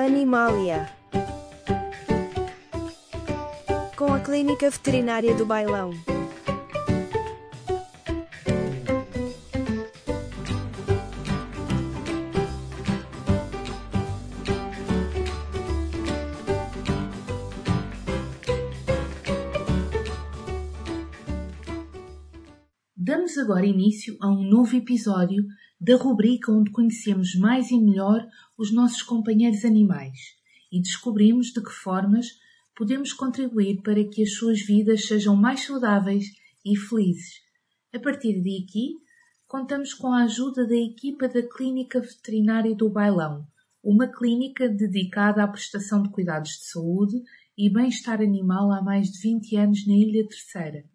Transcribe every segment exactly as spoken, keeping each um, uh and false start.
Animalia, com a Clínica Veterinária do Bailão. Damos agora início a um novo episódio da rubrica onde conhecemos mais e melhor os nossos companheiros animais e descobrimos de que formas podemos contribuir para que as suas vidas sejam mais saudáveis e felizes. A partir de aqui, contamos com a ajuda da equipa da Clínica Veterinária do Bailão, uma clínica dedicada à prestação de cuidados de saúde e bem-estar animal há mais de vinte anos na Ilha Terceira.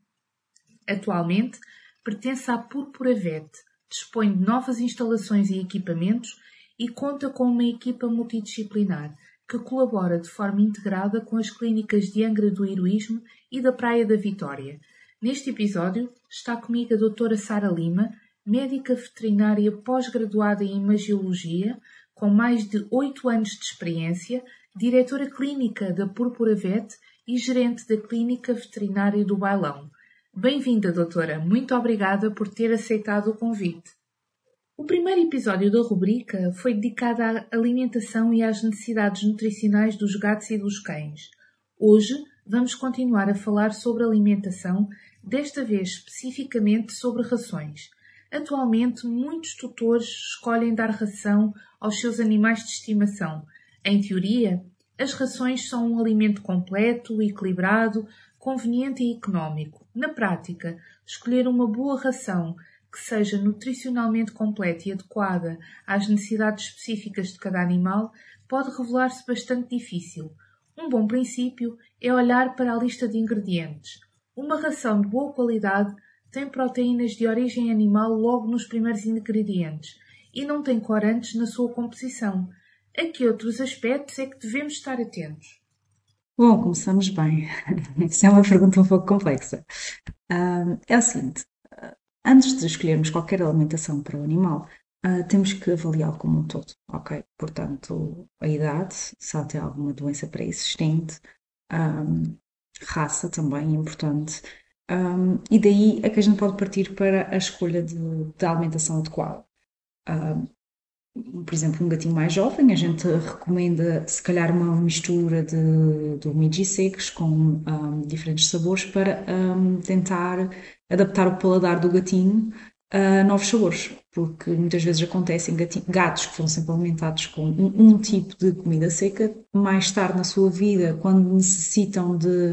Atualmente, pertence à Púrpura Vet, dispõe de novas instalações e equipamentos e conta com uma equipa multidisciplinar que colabora de forma integrada com as clínicas de Angra do Heroísmo e da Praia da Vitória. Neste episódio está comigo a doutora Sara Lima, médica veterinária pós-graduada em Imagiologia, com mais de oito anos de experiência, diretora clínica da Púrpura Vet e gerente da Clínica Veterinária do Bailão. Bem-vinda, doutora. Muito obrigada por ter aceitado o convite. O primeiro episódio da rubrica foi dedicado à alimentação e às necessidades nutricionais dos gatos e dos cães. Hoje vamos continuar a falar sobre alimentação, desta vez especificamente sobre rações. Atualmente, muitos tutores escolhem dar ração aos seus animais de estimação. Em teoria, as rações são um alimento completo, equilibrado, conveniente e económico. Na prática, escolher uma boa ração que seja nutricionalmente completa e adequada às necessidades específicas de cada animal pode revelar-se bastante difícil. Um bom princípio é olhar para a lista de ingredientes. Uma ração de boa qualidade tem proteínas de origem animal logo nos primeiros ingredientes e não tem corantes na sua composição. A que outros aspectos é que devemos estar atentos? Bom, começamos bem. Isso é uma pergunta um pouco complexa. Uh, é o seguinte, uh, antes de escolhermos qualquer alimentação para o animal, uh, temos que avaliá-lo como um todo, ok? Portanto, a idade, se ela tem alguma doença pré-existente, um, raça também é importante, um, e daí é que a gente pode partir para a escolha de, de alimentação adequada. Uh, Por exemplo, um gatinho mais jovem, a gente recomenda se calhar uma mistura de, de umidis secos com um, diferentes sabores para um, tentar adaptar o paladar do gatinho a novos sabores, porque muitas vezes acontecem gatos que foram sempre alimentados com um, um tipo de comida seca, mais tarde na sua vida, quando necessitam de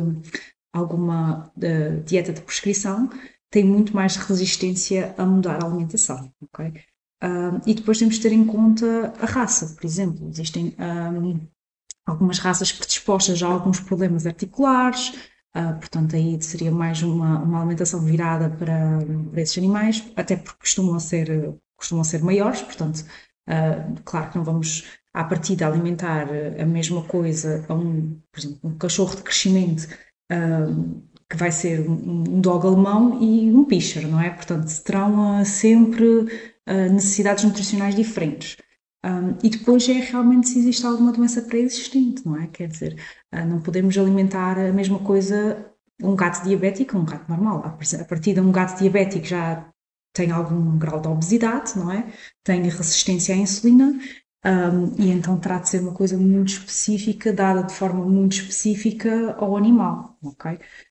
alguma de dieta de prescrição, têm muito mais resistência a mudar a alimentação, ok? Uh, e depois temos de ter em conta a raça, por exemplo. Existem um, algumas raças predispostas a alguns problemas articulares, uh, portanto aí seria mais uma, uma alimentação virada para, para esses animais, até porque costumam ser, costumam ser maiores, portanto, uh, claro que não vamos à partida alimentar a mesma coisa a um, por exemplo, um cachorro de crescimento, uh, que vai ser um, um dog alemão e um pinscher, não é? Portanto, terão uh, sempre necessidades nutricionais diferentes. Um, e depois é realmente se existe alguma doença pré-existente, não é? Quer dizer, uh, não podemos alimentar a mesma coisa um gato diabético a um gato normal. A partir de um gato diabético já tem algum grau de obesidade, não é? Tem resistência à insulina, um, e então terá de ser uma coisa muito específica, dada de forma muito específica ao animal, ok?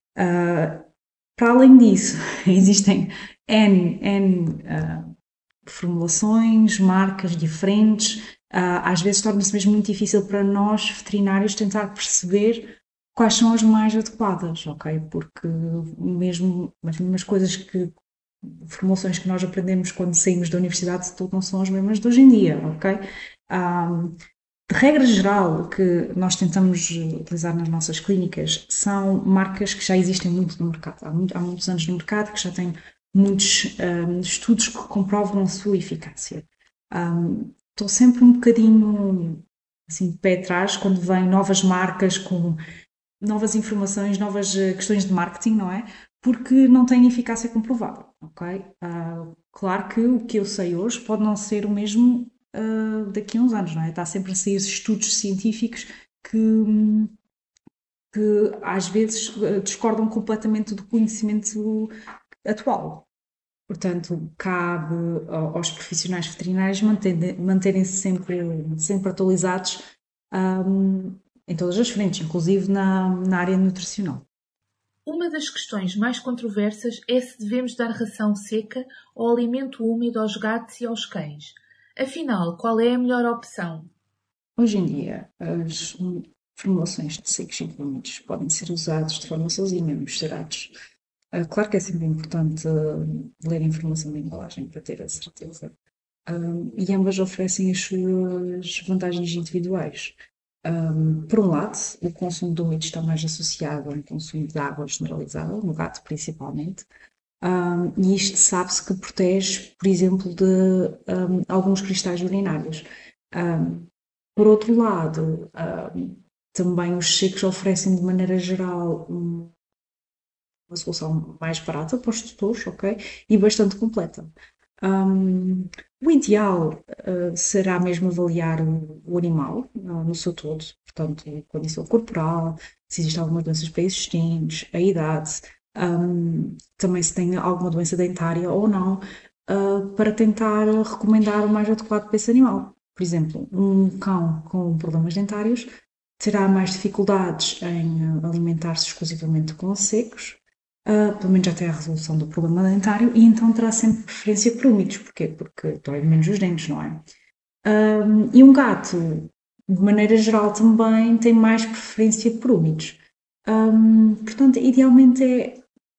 Uh, para além disso, existem N, N uh, formulações, marcas diferentes, uh, às vezes torna-se mesmo muito difícil para nós, veterinários, tentar perceber quais são as mais adequadas, ok? Porque mesmo as mesmas coisas que, formulações que nós aprendemos quando saímos da universidade, de tudo não são as mesmas de hoje em dia, ok? Um, de regra geral, o que nós tentamos utilizar nas nossas clínicas são marcas que já existem muito no mercado, há, muito, há muitos anos no mercado, que já têm muitos um, estudos que comprovam a sua eficácia. Um, estou sempre um bocadinho assim, de pé atrás quando vêm novas marcas com novas informações, novas questões de marketing, não é? Porque não têm eficácia comprovada, ok? Uh, claro que o que eu sei hoje pode não ser o mesmo uh, daqui a uns anos, não é? Está sempre a sair estudos científicos que, que às vezes discordam completamente do conhecimento atual. Portanto, cabe aos profissionais veterinários manterem-se sempre, sempre atualizados um, em todas as frentes, inclusive na, na área nutricional. Uma das questões mais controversas é se devemos dar ração seca ou alimento úmido aos gatos e aos cães. Afinal, qual é a melhor opção? Hoje em dia, as formulações de secos e úmidos podem ser usados de forma sozinha, misturados. Claro que é sempre importante ler a informação da embalagem para ter a certeza. Um, e ambas oferecem as suas vantagens individuais. Um, por um lado, o consumo de úmidos está mais associado ao consumo de água generalizada, no gato principalmente, um, e isto sabe-se que protege, por exemplo, de um, alguns cristais urinários. Um, por outro lado, um, também os secos oferecem de maneira geral um, uma solução mais barata para os tutores, ok? E bastante completa. Um, o ideal uh, será mesmo avaliar o, o animal uh, no seu todo, portanto, a condição corporal, se existem algumas doenças pré-existentes, a idade, um, também se tem alguma doença dentária ou não, uh, para tentar recomendar o mais adequado para esse animal. Por exemplo, um cão com problemas dentários terá mais dificuldades em alimentar-se exclusivamente com secos, Uh, pelo menos até a resolução do problema dentário, e então terá sempre preferência por úmidos. Porquê? Porque dói menos os dentes, não é? Um, e um gato, de maneira geral, também tem mais preferência por úmidos. Um, portanto, idealmente é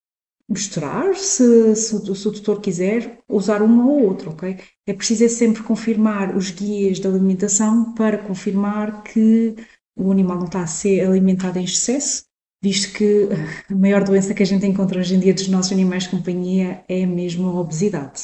misturar, se, se, se o tutor quiser, usar um ou outro, ok? É preciso é sempre confirmar os guias de alimentação para confirmar que o animal não está a ser alimentado em excesso, visto que a maior doença que a gente encontra hoje em dia dos nossos animais de companhia é mesmo a obesidade.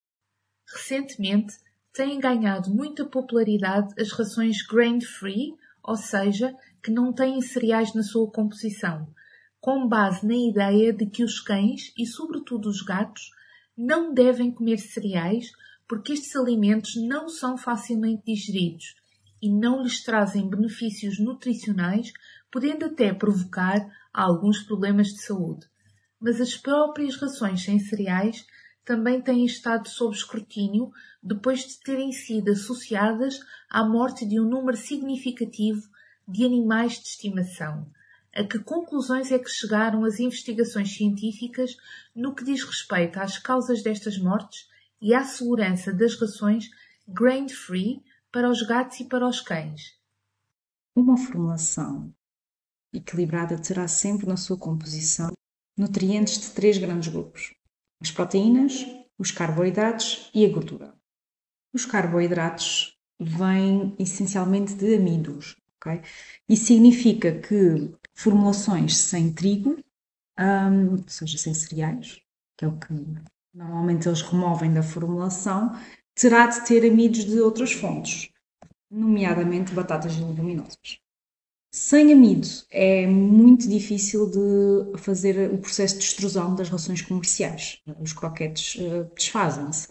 Recentemente, têm ganhado muita popularidade as rações grain-free, ou seja, que não têm cereais na sua composição, com base na ideia de que os cães, e sobretudo os gatos, não devem comer cereais porque estes alimentos não são facilmente digeridos e não lhes trazem benefícios nutricionais, podendo até provocar alguns problemas de saúde. Mas as próprias rações sem cereais também têm estado sob escrutínio depois de terem sido associadas à morte de um número significativo de animais de estimação. A que conclusões é que chegaram as investigações científicas no que diz respeito às causas destas mortes e à segurança das rações grain-free para os gatos e para os cães? Uma formulação equilibrada terá sempre na sua composição nutrientes de três grandes grupos: as proteínas, os carboidratos e a gordura. Os carboidratos vêm essencialmente de amidos, ok? Isso significa que formulações sem trigo, um, ou seja, sem cereais, que é o que normalmente eles removem da formulação, terá de ter amidos de outras fontes, nomeadamente batatas e leguminosas. Sem amido é muito difícil de fazer o processo de extrusão das rações comerciais. Os croquetes uh, desfazem-se.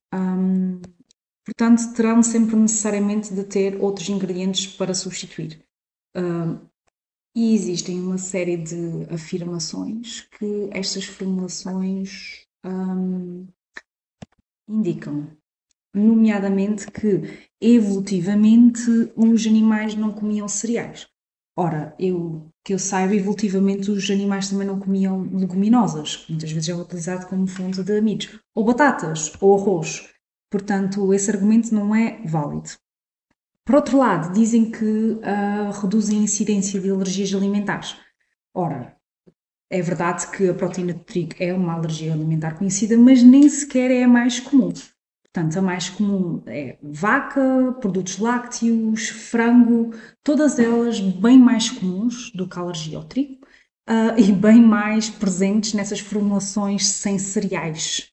Um, portanto, terão sempre necessariamente de ter outros ingredientes para substituir. Um, e existem uma série de afirmações que estas formulações um, indicam, nomeadamente que evolutivamente os animais não comiam cereais. Ora, eu, que eu saiba, evolutivamente os animais também não comiam leguminosas, que muitas vezes é utilizado como fonte de amidos, ou batatas, ou arroz. Portanto, esse argumento não é válido. Por outro lado, dizem que uh, reduzem a incidência de alergias alimentares. Ora, é verdade que a proteína de trigo é uma alergia alimentar conhecida, mas nem sequer é a mais comum. Portanto, a mais comum é vaca, produtos lácteos, frango, todas elas bem mais comuns do que a alergia ao trigo uh, e bem mais presentes nessas formulações sem cereais.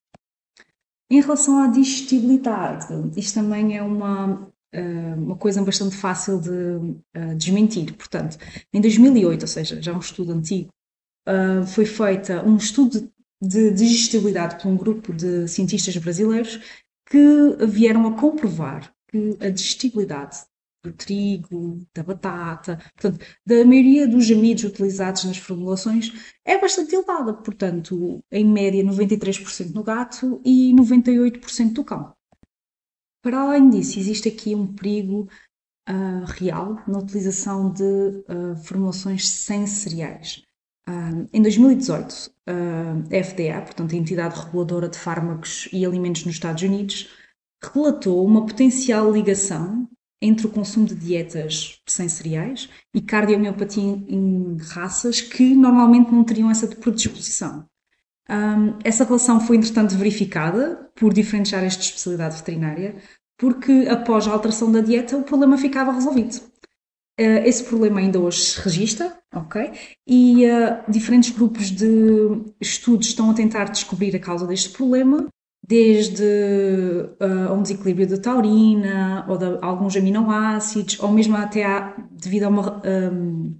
Em relação à digestibilidade, isto também é uma, uh, uma coisa bastante fácil de uh, desmentir. Portanto, em dois mil e oito, ou seja, já um estudo antigo, uh, foi feito um estudo de digestibilidade por um grupo de cientistas brasileiros que vieram a comprovar que a digestibilidade do trigo, da batata, portanto, da maioria dos amidos utilizados nas formulações é bastante elevada, portanto, em média noventa e três por cento no gato e noventa e oito por cento do cão. Para além disso, existe aqui um perigo uh, real na utilização de uh, formulações sem cereais. Uh, em dois mil e dezoito, uh, a F D A, portanto a Entidade Reguladora de Fármacos e Alimentos nos Estados Unidos, relatou uma potencial ligação entre o consumo de dietas sem cereais e cardiomiopatia em raças que normalmente não teriam essa predisposição. Um, essa relação foi, entretanto, verificada por diferentes áreas de especialidade veterinária, porque após a alteração da dieta o problema ficava resolvido. Uh, esse problema ainda hoje se registra, ok? E uh, diferentes grupos de estudos estão a tentar descobrir a causa deste problema, desde uh, um desequilíbrio da taurina, ou de alguns aminoácidos, ou mesmo até a, devido a uma... Um,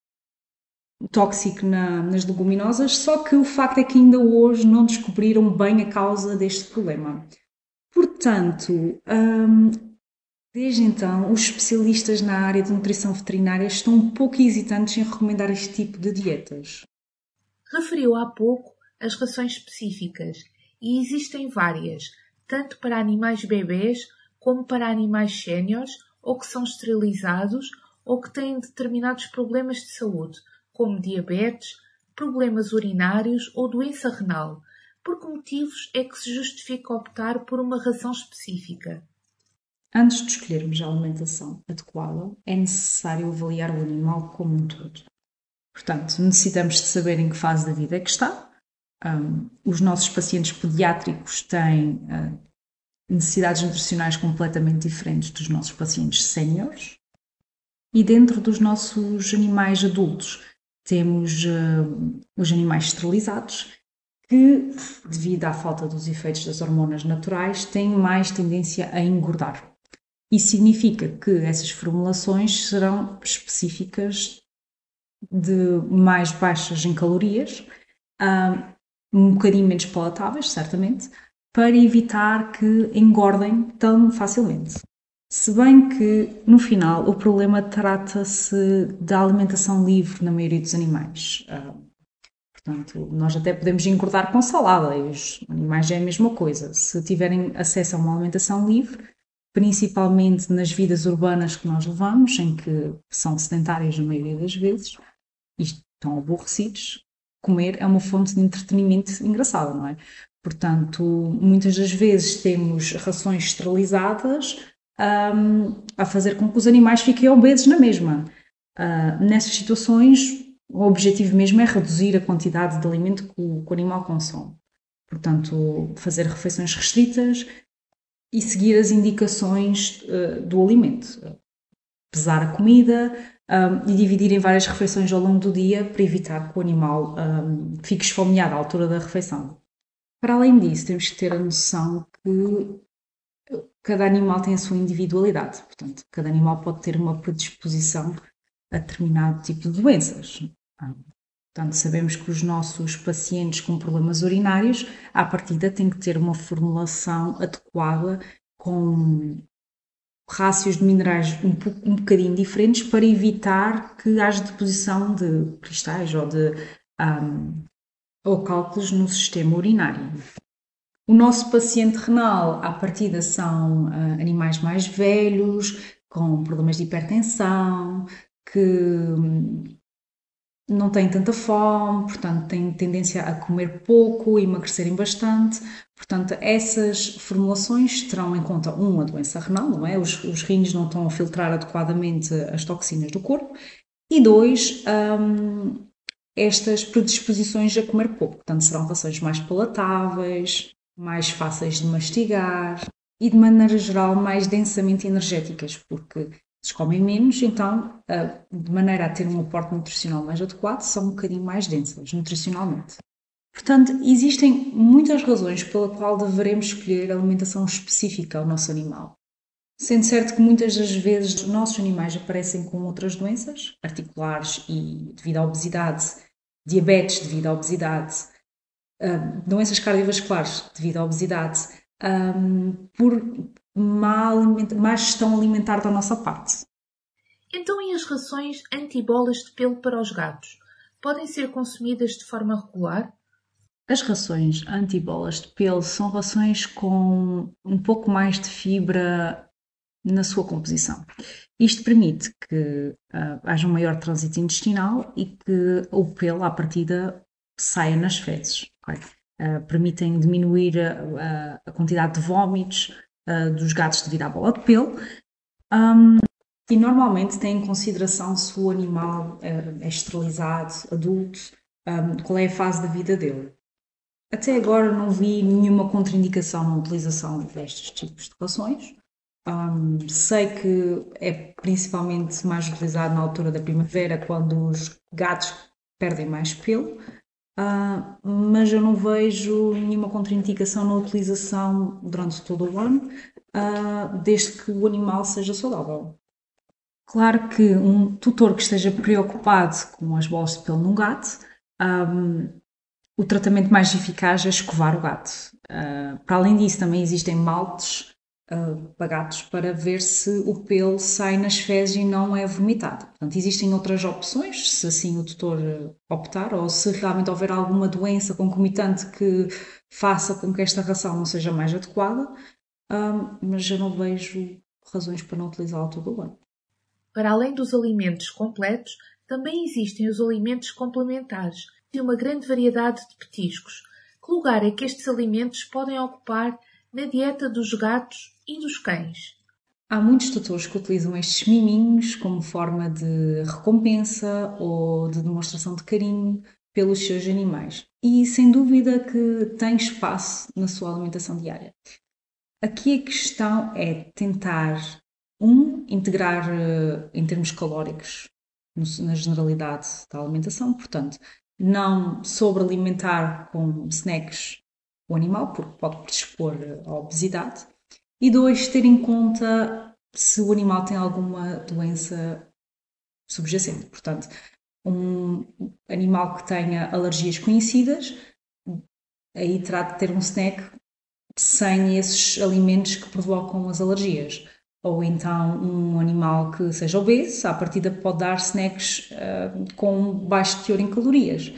tóxico na, nas leguminosas, só que o facto é que ainda hoje não descobriram bem a causa deste problema. Portanto, hum, desde então, os especialistas na área de nutrição veterinária estão um pouco hesitantes em recomendar este tipo de dietas. Referiu há pouco as rações específicas e existem várias, tanto para animais bebês como para animais séniores ou que são esterilizados ou que têm determinados problemas de saúde, como diabetes, problemas urinários ou doença renal. Por que motivos é que se justifica optar por uma ração específica? Antes de escolhermos a alimentação adequada, é necessário avaliar o animal como um todo. Portanto, necessitamos de saber em que fase da vida é que está. Um, os nossos pacientes pediátricos têm uh, necessidades nutricionais completamente diferentes dos nossos pacientes séniores. E dentro dos nossos animais adultos, temos uh, os animais esterilizados, que, devido à falta dos efeitos das hormonas naturais, têm mais tendência a engordar. Isso significa que essas formulações serão específicas, de mais baixas em calorias, uh, um bocadinho menos palatáveis, certamente, para evitar que engordem tão facilmente. Se bem que, no final, o problema trata-se da alimentação livre na maioria dos animais. Uh, portanto, nós até podemos engordar com salada, e os animais é a mesma coisa. Se tiverem acesso a uma alimentação livre, principalmente nas vidas urbanas que nós levamos, em que são sedentárias na maioria das vezes, e estão aborrecidos, comer é uma fonte de entretenimento engraçada, não é? Portanto, muitas das vezes temos rações esterilizadas, Um, a fazer com que os animais fiquem obesos na mesma. Uh, nessas situações, o objetivo mesmo é reduzir a quantidade de alimento que o, que o animal consome. Portanto, fazer refeições restritas e seguir as indicações uh, do alimento. Pesar a comida um, e dividir em várias refeições ao longo do dia para evitar que o animal um, fique esfomeado à altura da refeição. Para além disso, temos que ter a noção que cada animal tem a sua individualidade, portanto, cada animal pode ter uma predisposição a determinado tipo de doenças. Portanto, sabemos que os nossos pacientes com problemas urinários, à partida, têm que ter uma formulação adequada com rácios de minerais um, um bocadinho diferentes para evitar que haja deposição de cristais ou de um, ou cálculos no sistema urinário. O nosso paciente renal, à partida, são uh, animais mais velhos, com problemas de hipertensão, que um, não têm tanta fome, portanto, têm tendência a comer pouco e emagrecerem bastante. Portanto, essas formulações terão em conta, um, a doença renal, não é? Os, os rins não estão a filtrar adequadamente as toxinas do corpo. E dois, um, estas predisposições a comer pouco. Portanto, serão rações mais palatáveis, mais fáceis de mastigar e, de maneira geral, mais densamente energéticas, porque se comem menos, então, de maneira a ter um aporte nutricional mais adequado, são um bocadinho mais densas nutricionalmente. Portanto, existem muitas razões pela qual devemos escolher alimentação específica ao nosso animal. Sendo certo que muitas das vezes os nossos animais aparecem com outras doenças articulares e devido à obesidade, diabetes devido à obesidade, Um, doenças cardiovasculares devido à obesidade, um, por má, má gestão alimentar da nossa parte. Então, e as rações anti-bolas de pelo para os gatos? Podem ser consumidas de forma regular? As rações anti-bolas de pelo são rações com um pouco mais de fibra na sua composição. Isto permite que uh, haja um maior trânsito intestinal e que o pelo, à partida, saia nas fezes. Okay? Uh, permitem diminuir a, a quantidade de vómitos uh, dos gatos devido à bola de pelo. Um, e normalmente têm em consideração se o animal uh, é esterilizado, adulto, um, qual é a fase da vida dele. Até agora não vi nenhuma contraindicação na utilização destes tipos de rações. Um, sei que é principalmente mais utilizado na altura da primavera, quando os gatos perdem mais pelo, uh, mas eu não vejo nenhuma contraindicação na utilização durante todo o ano, uh, desde que o animal seja saudável. Claro que um tutor que esteja preocupado com as bolas de pelo num gato, um, o tratamento mais eficaz é escovar o gato. Uh, para além disso, também existem maltes uh, para gatos para ver se o pelo sai nas fezes e não é vomitado. Portanto, existem outras opções, se assim o tutor optar, ou se realmente houver alguma doença concomitante que faça com que esta ração não seja mais adequada, um, mas eu não vejo razões para não utilizá-la todo o ano. Para além dos alimentos completos, também existem os alimentos complementares, de uma grande variedade de petiscos. Que lugar é que estes alimentos podem ocupar na dieta dos gatos e dos cães? Há muitos tutores que utilizam estes miminhos como forma de recompensa ou de demonstração de carinho pelos seus animais. E sem dúvida que tem espaço na sua alimentação diária. Aqui a questão é tentar, um, integrar uh, em termos calóricos no, na generalidade da alimentação, portanto, não sobrealimentar com snacks o animal, porque pode predispor à obesidade. E dois, ter em conta se o animal tem alguma doença subjacente. Portanto, um animal que tenha alergias conhecidas, aí terá de ter um snack sem esses alimentos que provocam as alergias. Ou então um animal que seja obeso, à partida pode dar snacks uh, com baixo teor em calorias.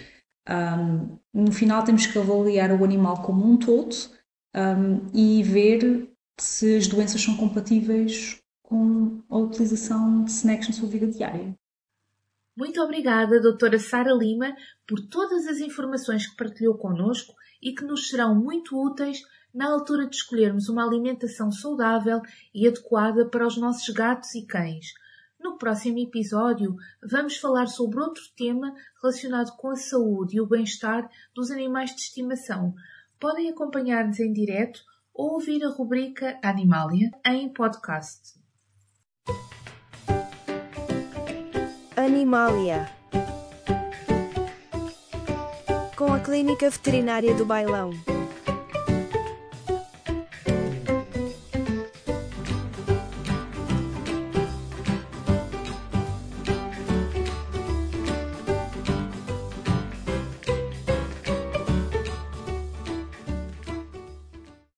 Um, no final temos que avaliar o animal como um todo um, e ver se as doenças são compatíveis com a utilização de snacks na sua vida diária. Muito obrigada, doutora Sara Lima, por todas as informações que partilhou connosco e que nos serão muito úteis na altura de escolhermos uma alimentação saudável e adequada para os nossos gatos e cães. No próximo episódio, vamos falar sobre outro tema relacionado com a saúde e o bem-estar dos animais de estimação. Podem acompanhar-nos em direto ou ouvir a rubrica Animalia em podcast. Animalia, com a Clínica Veterinária do Bailão.